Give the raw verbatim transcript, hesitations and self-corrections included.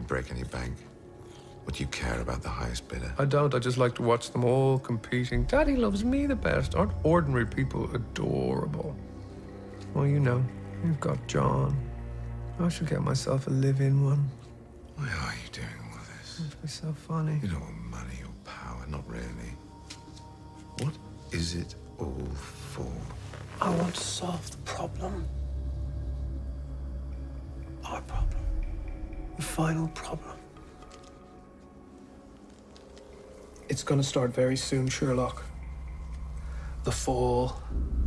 could break any bank. What do you care about the highest bidder? I don't. I just like to watch them all competing. Daddy loves me the best. Aren't ordinary people adorable? Well, you know, you've got John. I should get myself a live-in one. Why are you doing all of this? It'd be so funny. You don't want money or power, not really. What is it all for? I want to solve the problem. Our problem. The final problem. It's gonna start very soon, Sherlock. The fall